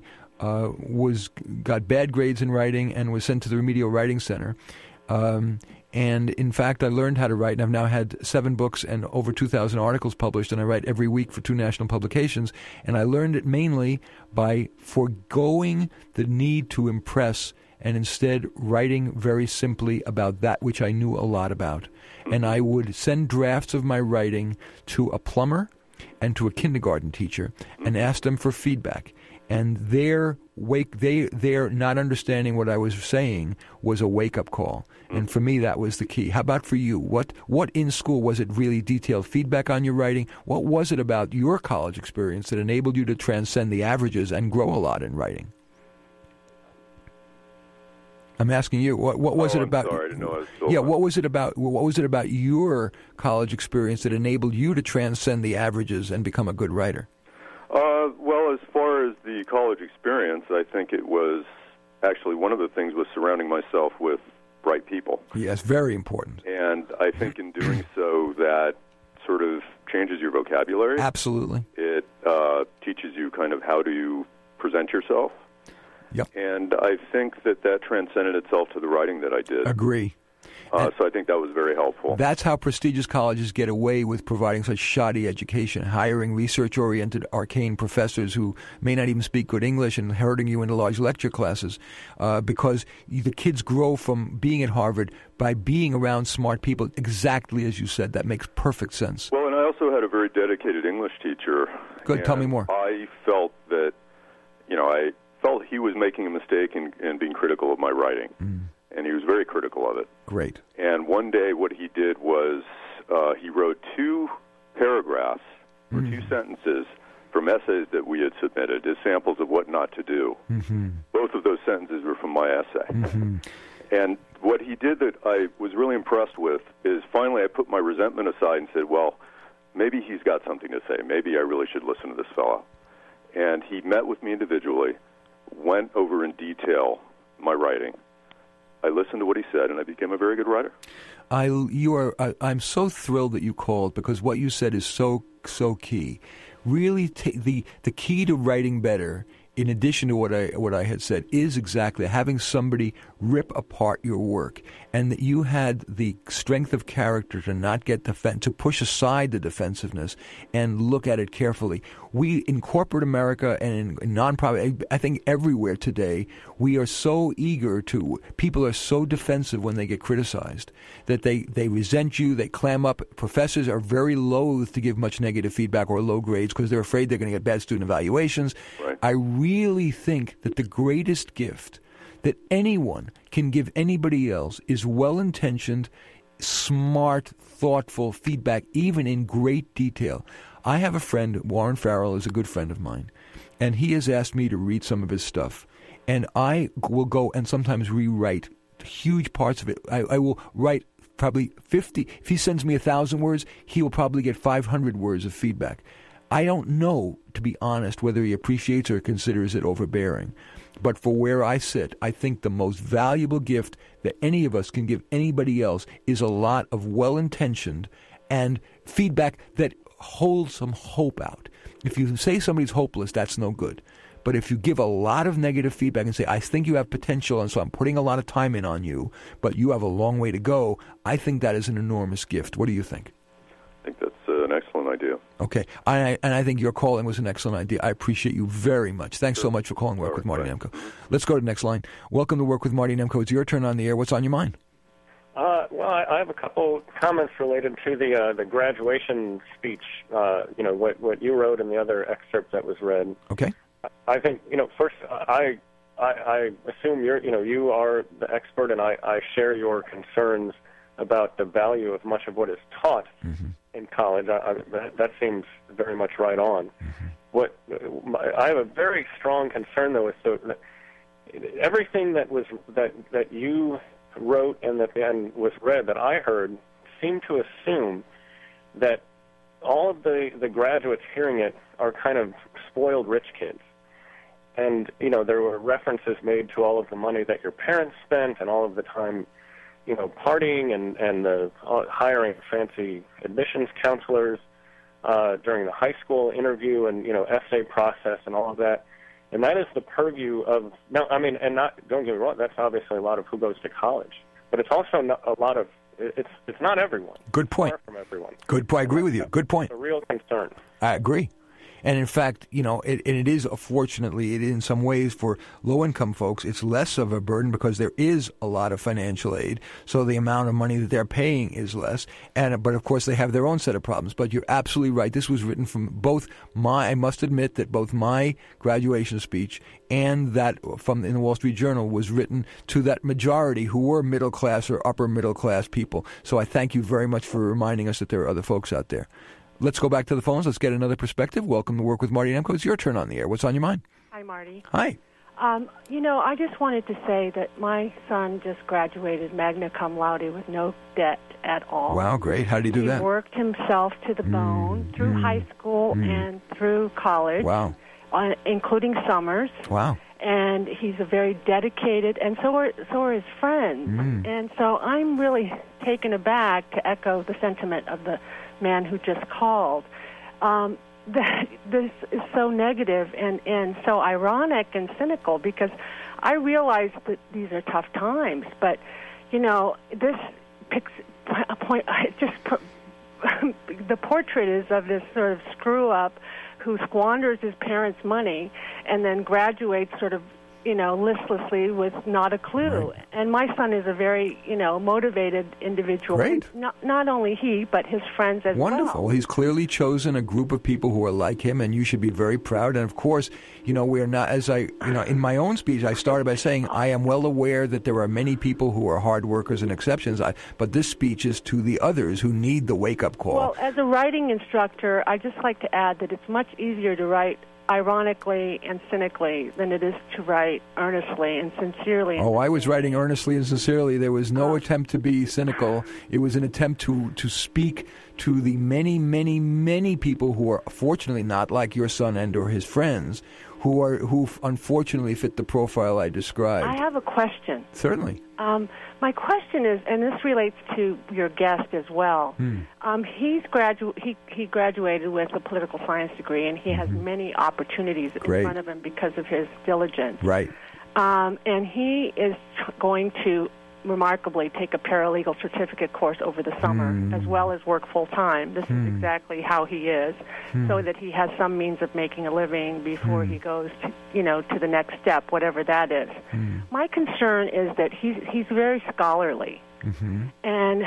got bad grades in writing and was sent to the Remedial Writing Center. And in fact, I learned how to write, and I've now had 7 books and over 2,000 articles published, and I write every week for 2 national publications. And I learned it mainly by foregoing the need to impress and instead writing very simply about that which I knew a lot about. And I would send drafts of my writing to a plumber and to a kindergarten teacher and ask them for feedback. And their not understanding what I was saying was a wake-up call. And for me, that was the key. How about for you? What in school was it really detailed feedback on your writing? What was it about your college experience that enabled you to transcend the averages and grow a lot in writing? I'm asking you. What was it about? Sorry, I didn't know I was still yeah, what was it about? What was it about your college experience that enabled you to transcend the averages and become a good writer? Well, as far as the college experience, I think it was actually one of the things was surrounding myself with bright people. Yes, very important. And I think in doing so, that sort of changes your vocabulary. Absolutely. It teaches you kind of how to present yourself. Yep. And I think that transcended itself to the writing that I did. Agree. So I think that was very helpful. That's how prestigious colleges get away with providing such shoddy education, hiring research-oriented, arcane professors who may not even speak good English and herding you into large lecture classes, because the kids grow from being at Harvard by being around smart people, exactly as you said. That makes perfect sense. Well, and I also had a very dedicated English teacher. Good, tell me more. I felt that, I felt he was making a mistake in being critical of my writing. And he was very critical of it. Great. And one day what he did was he wrote 2 paragraphs or 2 sentences from essays that we had submitted as samples of what not to do. Both of those sentences were from my essay. And what he did that I was really impressed with is finally I put my resentment aside and said, well, maybe he's got something to say. Maybe I really should listen to this fellow. And he met with me individually, went over in detail my writing. I listened to what he said, and I became a very good writer. I'm so thrilled that you called, because what you said is so key. Really, the key to writing better, in addition to what I had said, is exactly having somebody rip apart your work, and that you had the strength of character to not get to push aside the defensiveness and look at it carefully. We, in corporate America and in nonprofit, I think everywhere today, we are so eager people are so defensive when they get criticized that they resent you, they clam up. Professors are very loath to give much negative feedback or low grades because they're afraid they're going to get bad student evaluations. Right. I really think that the greatest gift that anyone can give anybody else is well-intentioned, smart, thoughtful feedback, even in great detail. I have a friend, Warren Farrell is a good friend of mine, and he has asked me to read some of his stuff. And I will go and sometimes rewrite huge parts of it. I will write probably 50. If he sends me 1,000 words, he will probably get 500 words of feedback. I don't know, to be honest, whether he appreciates or considers it overbearing. But for where I sit, I think the most valuable gift that any of us can give anybody else is a lot of well-intentioned and feedback that holds some hope out. If you say somebody's hopeless, that's no good. But if you give a lot of negative feedback and say, I think you have potential, and so I'm putting a lot of time in on you, but you have a long way to go, I think that is an enormous gift. What do you think? I think that's an excellent idea. Okay. And I think your calling was an excellent idea. I appreciate you very much. Thanks so much for calling Work with Marty Nemko. Let's go to the next line. Welcome to Work with Marty Nemko. It's your turn on the air. What's on your mind? Well, I have a couple comments related to the graduation speech, what you wrote and the other excerpt that was read. Okay. I think, first, I assume you are the expert, and I share your concerns about the value of much of what is taught in college. That seems very much right on. I have a very strong concern, though, with everything that you wrote and was read that I heard seemed to assume that all of the graduates hearing it are kind of spoiled rich kids. And, there were references made to all of the money that your parents spent and all of the time, partying and the hiring fancy admissions counselors during the high school interview and, essay process and all of that. And that is the purview of, don't get me wrong, that's obviously a lot of who goes to college. But it's also a lot of, it's not everyone. Good point. Far from everyone. Good point. I agree with you. Good point. It's a real concern. I agree. And in fact, it is, fortunately, in some ways for low-income folks, it's less of a burden because there is a lot of financial aid. So the amount of money that they're paying is less. But of course, they have their own set of problems. But you're absolutely right. This was written from I must admit that both my graduation speech and that in the Wall Street Journal was written to that majority who were middle-class or upper-middle-class people. So I thank you very much for reminding us that there are other folks out there. Let's go back to the phones. Let's get another perspective. Welcome to Work with Marty Nemko. It's your turn on the air. What's on your mind? Hi, Marty. Hi. I just wanted to say that my son just graduated magna cum laude with no debt at all. Wow, great. How did he do that? He worked himself to the bone through high school and through college. Wow. Including summers. Wow. And he's a very dedicated, and so are his friends. And so I'm really taken aback, to echo the sentiment of the man who just called. this is so negative and so ironic and cynical, because I realize that these are tough times, but, this picks a point. The portrait is of this sort of screw-up who squanders his parents' money and then graduates sort of, listlessly with not a clue. Right. And my son is a very, motivated individual. Great. Not only he, but his friends as well. Wonderful. Well, he's clearly chosen a group of people who are like him, and you should be very proud. And, of course, we're not, as in my own speech, I started by saying I am well aware that there are many people who are hard workers and exceptions, but this speech is to the others who need the wake-up call. Well, as a writing instructor, I just like to add that it's much easier to write ironically and cynically than it is to write earnestly and sincerely. Oh, I was writing earnestly and sincerely. There was no attempt to be cynical. It was an attempt to speak to the many, many, many people who are fortunately not like your son and or his friends, who unfortunately fit the profile I described. I have a question. Certainly. My question is, and this relates to your guest as well. He graduated with a political science degree, and he has many opportunities in front of him because of his diligence. Right. And he is going to remarkably take a paralegal certificate course over the summer, as well as work full-time. This is exactly how he is, so that he has some means of making a living before he goes to, to the next step, whatever that is. My concern is that he's very scholarly, and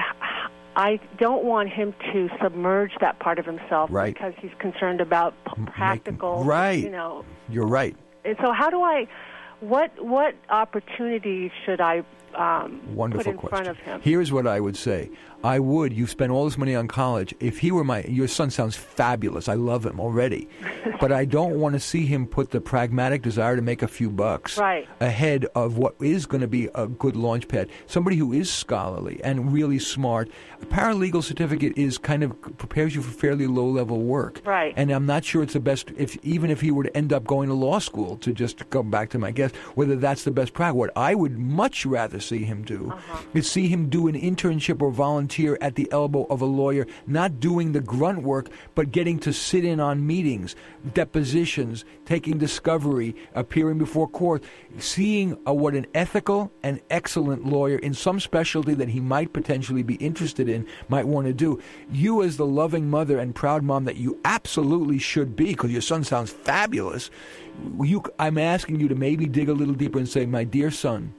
I don't want him to submerge that part of himself because he's concerned about practical, You're right. And so how do I, what opportunities should I Wonderful put in question. front of him? Here's what I would say. You've spent all this money on college. If he were your son sounds fabulous. I love him already. But I don't want to see him put the pragmatic desire to make a few bucks ahead of what is going to be a good launch pad. Somebody who is scholarly and really smart. A paralegal certificate is kind of prepares you for fairly low-level work. Right. And I'm not sure it's the best, even if he were to end up going to law school, to just go back to my guess, whether that's the best practice. What I would much rather see him do is see him do an internship or volunteer at the elbow of a lawyer, not doing the grunt work, but getting to sit in on meetings, depositions, taking discovery, appearing before court, seeing what an ethical and excellent lawyer in some specialty that he might potentially be interested in might want to do. You, as the loving mother and proud mom that you absolutely should be, because your son sounds fabulous, I'm asking you to maybe dig a little deeper and say, my dear son,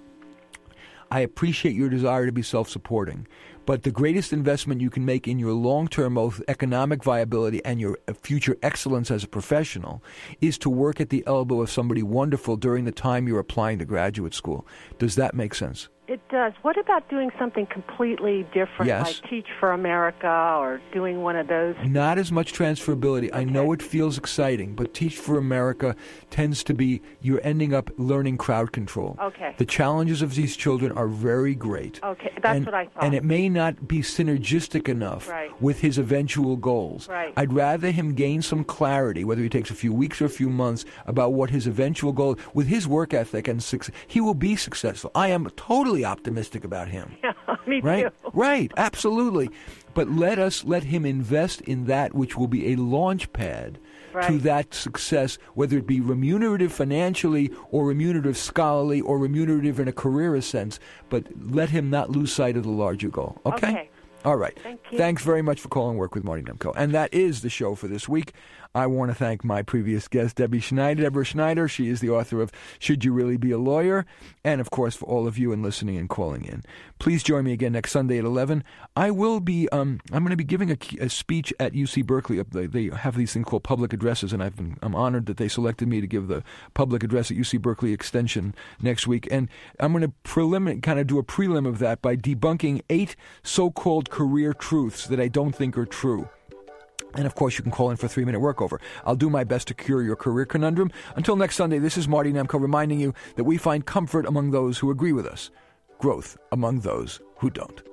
I appreciate your desire to be self-supporting, but the greatest investment you can make in your long-term both economic viability and your future excellence as a professional is to work at the elbow of somebody wonderful during the time you're applying to graduate school. Does that make sense? It does. What about doing something completely different, like Teach for America or doing one of those? Not as much transferability. Okay. I know it feels exciting, but Teach for America tends to be you're ending up learning crowd control. Okay. The challenges of these children are very great. Okay, that's what I thought. And it may not be synergistic enough with his eventual goals. Right. I'd rather him gain some clarity, whether he takes a few weeks or a few months, about what his eventual goal with his work ethic and success. He will be successful. I am totally optimistic about him. Yeah, me too. Right, absolutely. But let him invest in that which will be a launch pad to that success, whether it be remunerative financially or remunerative scholarly or remunerative in a career sense, but let him not lose sight of the larger goal. Okay? All right. Thank you. Thanks very much for calling Work with Marty Nemko. And that is the show for this week. I want to thank my previous guest, Deborah Schneider. She is the author of Should You Really Be a Lawyer? And, of course, for all of you in listening and calling in. Please join me again next Sunday at 11. I will be, I'm going to be giving a speech at UC Berkeley. They have these things called public addresses, and I'm honored that they selected me to give the public address at UC Berkeley Extension next week. And I'm going to do a prelim of that by debunking 8 so-called career truths that I don't think are true. And, of course, you can call in for a 3-minute workover. I'll do my best to cure your career conundrum. Until next Sunday, this is Marty Nemko reminding you that we find comfort among those who agree with us, growth among those who don't.